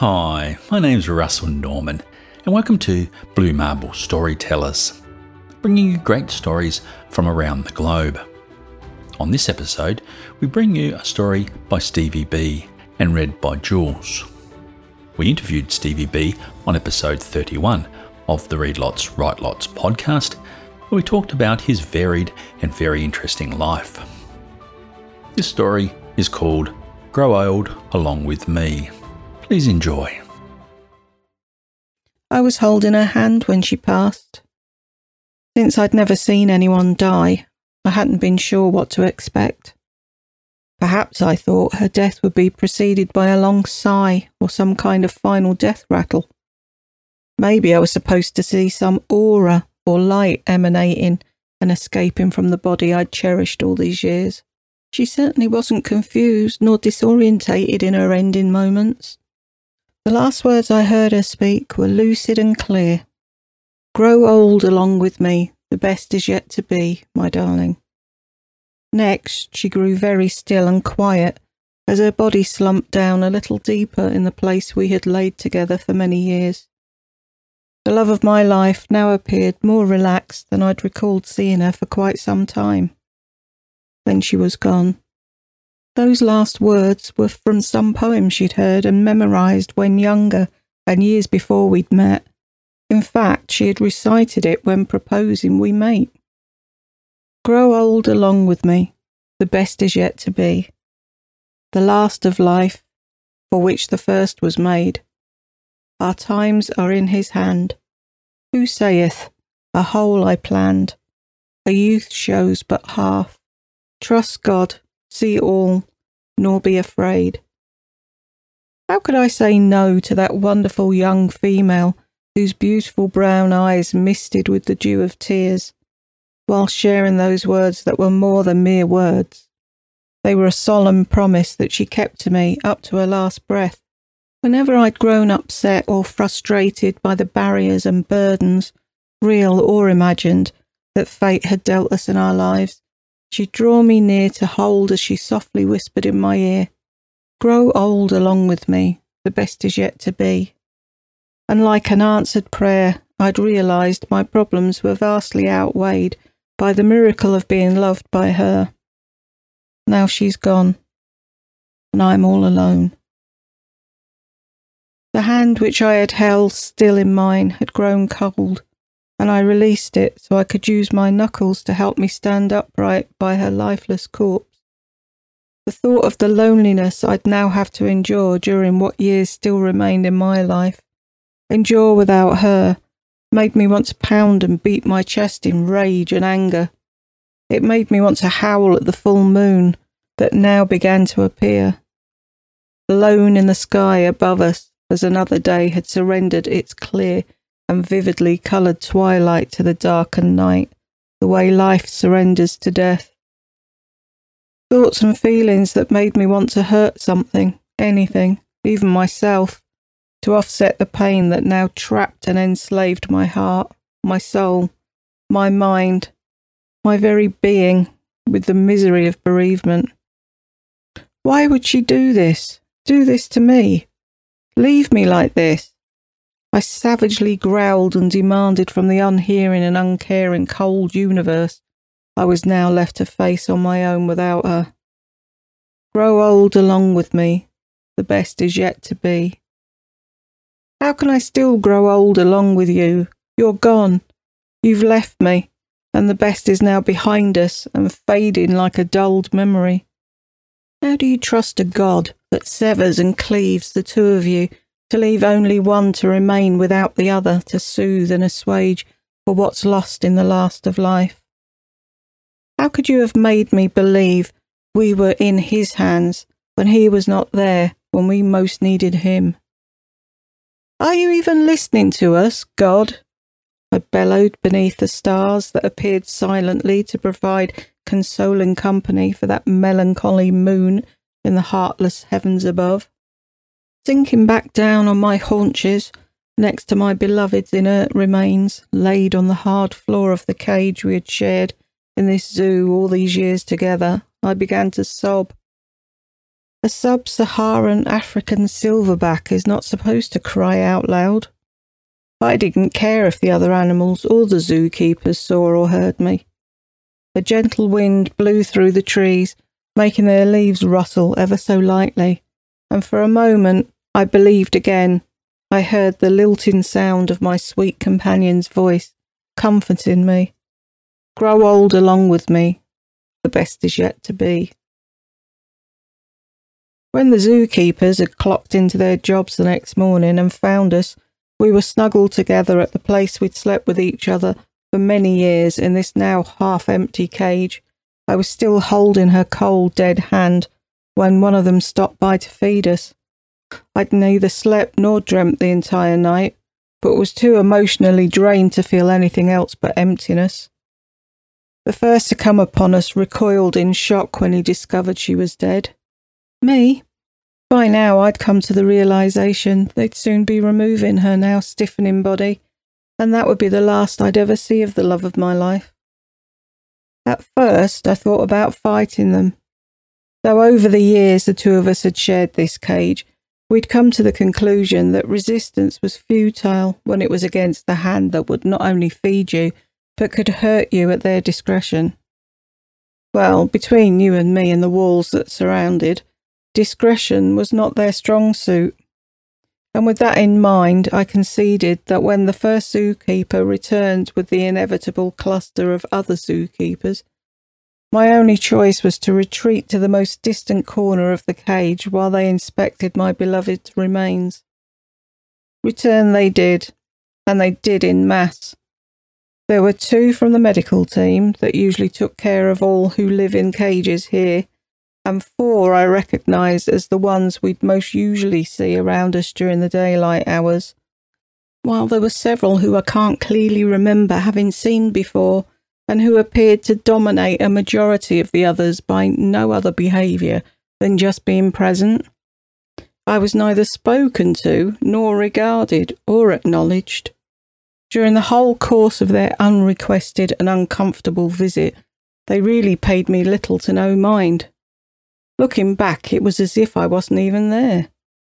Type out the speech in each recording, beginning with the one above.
Hi, my name's Russell Norman, and welcome to Blue Marble Storytellers, bringing you great stories from around the globe. On this episode, we bring you a story by Stevie B and read by Jules. We interviewed Stevie B on episode 31 of the Read Lots, Write Lots podcast, where we talked about his varied and very interesting life. This story is called Grow Old Along With Me. Please enjoy. I was holding her hand when she passed. Since I'd never seen anyone die, I hadn't been sure what to expect. Perhaps I thought her death would be preceded by a long sigh or some kind of final death rattle. Maybe I was supposed to see some aura or light emanating and escaping from the body I'd cherished all these years. She certainly wasn't confused nor disorientated in her ending moments. The last words I heard her speak were lucid and clear. Grow old along with me, the best is yet to be, my darling. Next, she grew very still and quiet as her body slumped down a little deeper in the place we had laid together for many years. The love of my life now appeared more relaxed than I'd recalled seeing her for quite some time. Then she was gone. Those last words were from some poem she'd heard and memorised when younger and years before we'd met. In fact, she had recited it when proposing we mate. Grow old along with me, the best is yet to be. The last of life, for which the first was made. Our times are in his hand. Who saith, a whole I planned, a youth shows but half. Trust God, see all, nor be afraid. How could I say no to that wonderful young female whose beautiful brown eyes misted with the dew of tears, while sharing those words that were more than mere words? They were a solemn promise that she kept to me up to her last breath. Whenever I'd grown upset or frustrated by the barriers and burdens, real or imagined, that fate had dealt us in our lives, she'd draw me near to hold as she softly whispered in my ear, grow old along with me, the best is yet to be. And like an answered prayer, I'd realised my problems were vastly outweighed by the miracle of being loved by her. Now she's gone, and I'm all alone. The hand which I had held still in mine had grown cold, and I released it so I could use my knuckles to help me stand upright by her lifeless corpse. The thought of the loneliness I'd now have to endure during what years still remained in my life, endure without her, made me want to pound and beat my chest in rage and anger. It made me want to howl at the full moon that now began to appear. Alone in the sky above us, as another day had surrendered its clear and vividly coloured twilight to the darkened night, the way life surrenders to death. Thoughts and feelings that made me want to hurt something, anything, even myself, to offset the pain that now trapped and enslaved my heart, my soul, my mind, my very being, with the misery of bereavement. Why would she do this? Do this to me? Leave me like this? I savagely growled and demanded from the unhearing and uncaring cold universe I was now left to face on my own without her. Grow old along with me, the best is yet to be. How can I still grow old along with you? You're gone, you've left me, and the best is now behind us and fading like a dulled memory. How do you trust a God that severs and cleaves the two of you, to leave only one to remain without the other to soothe and assuage for what's lost in the last of life? How could you have made me believe we were in his hands when he was not there when we most needed him? Are you even listening to us, God? I bellowed beneath the stars that appeared silently to provide consoling company for that melancholy moon in the heartless heavens above. Sinking back down on my haunches, next to my beloved's inert remains, laid on the hard floor of the cage we had shared in this zoo all these years together, I began to sob. A sub-Saharan African silverback is not supposed to cry out loud. I didn't care if the other animals or the zookeepers saw or heard me. A gentle wind blew through the trees, making their leaves rustle ever so lightly, and for a moment I believed again. I heard the lilting sound of my sweet companion's voice, comforting me. Grow old along with me. The best is yet to be. When the zookeepers had clocked into their jobs the next morning and found us, we were snuggled together at the place we'd slept with each other for many years in this now half-empty cage. I was still holding her cold, dead hand when one of them stopped by to feed us. I'd neither slept nor dreamt the entire night, but was too emotionally drained to feel anything else but emptiness. The first to come upon us recoiled in shock when he discovered she was dead. Me? By now I'd come to the realisation they'd soon be removing her now stiffening body, and that would be the last I'd ever see of the love of my life. At first I thought about fighting them. Though over the years the two of us had shared this cage, we'd come to the conclusion that resistance was futile when it was against the hand that would not only feed you, but could hurt you at their discretion. Well, between you and me and the walls that surrounded, discretion was not their strong suit. And with that in mind, I conceded that when the first zookeeper returned with the inevitable cluster of other zookeepers, my only choice was to retreat to the most distant corner of the cage while they inspected my beloved's remains. Return they did, and they did in mass. There were 2 from the medical team that usually took care of all who live in cages here, and 4 I recognised as the ones we'd most usually see around us during the daylight hours, while there were several who I can't clearly remember having seen before, and who appeared to dominate a majority of the others by no other behaviour than just being present. I was neither spoken to, nor regarded, or acknowledged. During the whole course of their unrequested and uncomfortable visit, they really paid me little to no mind. Looking back, it was as if I wasn't even there.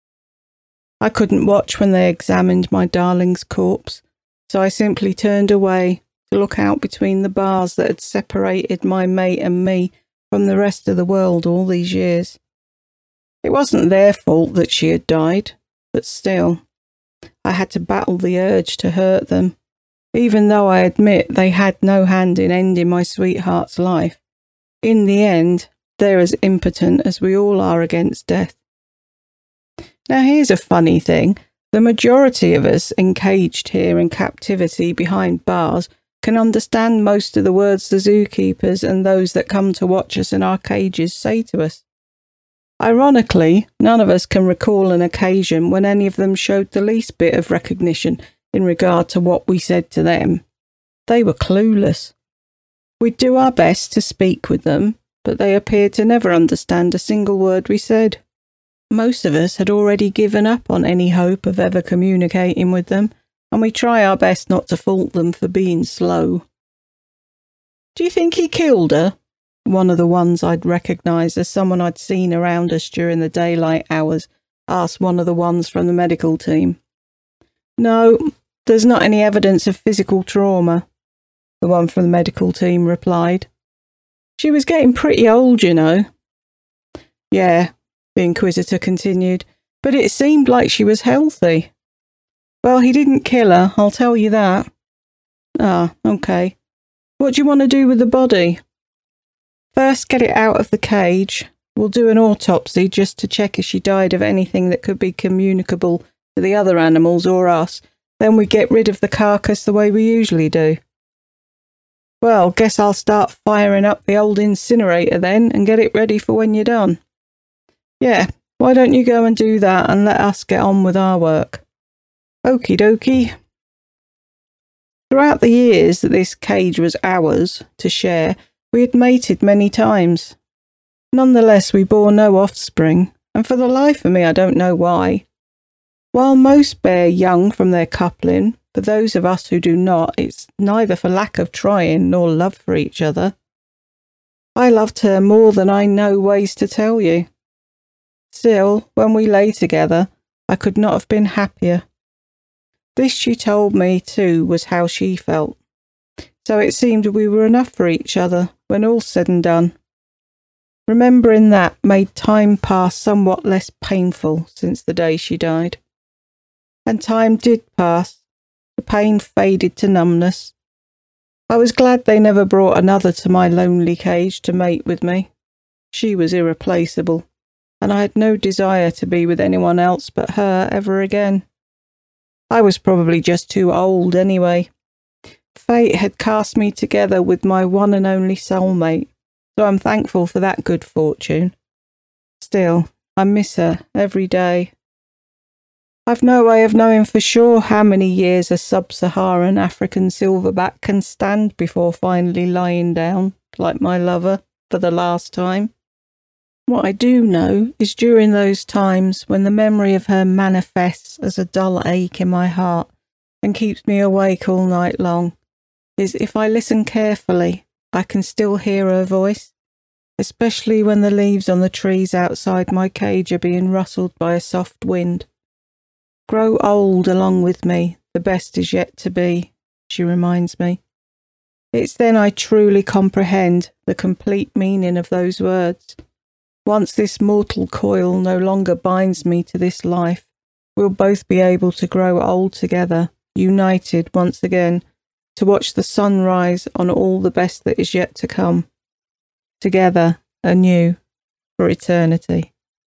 I couldn't watch when they examined my darling's corpse, so I simply turned away to look out between the bars that had separated my mate and me from the rest of the world all these years. It wasn't their fault that she had died, but still, I had to battle the urge to hurt them, even though I admit they had no hand in ending my sweetheart's life. In the end, they're as impotent as we all are against death. Now here's a funny thing. The majority of us encaged here in captivity behind bars can understand most of the words the zookeepers and those that come to watch us in our cages say to us. Ironically, none of us can recall an occasion when any of them showed the least bit of recognition in regard to what we said to them. They were clueless. We'd do our best to speak with them, but they appeared to never understand a single word we said. Most of us had already given up on any hope of ever communicating with them, and we try our best not to fault them for being slow. "Do you think he killed her?" One of the ones I'd recognised as someone I'd seen around us during the daylight hours asked one of the ones from the medical team. "No, there's not any evidence of physical trauma," the one from the medical team replied. "She was getting pretty old, you know." "Yeah," the inquisitor continued, "but it seemed like she was healthy." "Well, he didn't kill her, I'll tell you that." "Ah, okay. What do you want to do with the body?" "First, get it out of the cage. We'll do an autopsy just to check if she died of anything that could be communicable to the other animals or us. Then we get rid of the carcass the way we usually do." "Well, guess I'll start firing up the old incinerator then and get it ready for when you're done." "Yeah, why don't you go and do that and let us get on with our work?" "Okie dokie." Throughout the years that this cage was ours to share, we had mated many times. Nonetheless, we bore no offspring, and for the life of me I don't know why. While most bear young from their coupling, for those of us who do not, it's neither for lack of trying nor love for each other. I loved her more than I know ways to tell you. Still, when we lay together, I could not have been happier. This, she told me, too, was how she felt. So it seemed we were enough for each other when all's said and done. Remembering that made time pass somewhat less painful since the day she died. And time did pass. The pain faded to numbness. I was glad they never brought another to my lonely cage to mate with me. She was irreplaceable, and I had no desire to be with anyone else but her ever again. I was probably just too old anyway. Fate had cast me together with my one and only soulmate, so I'm thankful for that good fortune. Still, I miss her every day. I've no way of knowing for sure how many years a sub-Saharan African silverback can stand before finally lying down, like my lover, for the last time. What I do know is during those times when the memory of her manifests as a dull ache in my heart and keeps me awake all night long, is if I listen carefully, I can still hear her voice, especially when the leaves on the trees outside my cage are being rustled by a soft wind. Grow old along with me, the best is yet to be, she reminds me. It's then I truly comprehend the complete meaning of those words. Once this mortal coil no longer binds me to this life, we'll both be able to grow old together, united once again, to watch the sun rise on all the best that is yet to come. Together, anew, for eternity.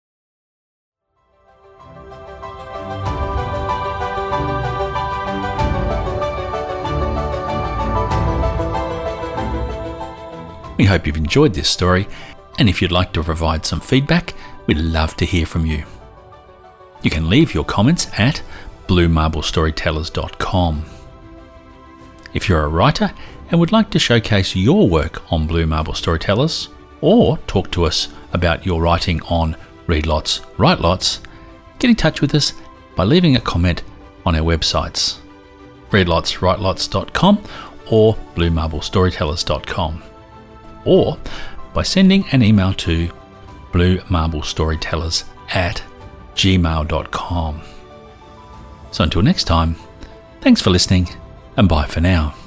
We hope you've enjoyed this story, and if you'd like to provide some feedback, we'd love to hear from you. You can leave your comments at bluemarble-storytellers.com. If you're a writer and would like to showcase your work on Blue Marble Storytellers, or talk to us about your writing on Read Lots, Write Lots, get in touch with us by leaving a comment on our websites, readlotswritelots.com or bluemarble-storytellers.com, or by sending an email to bluemarble-storytellers@gmail.com. So until next time, thanks for listening, and bye for now.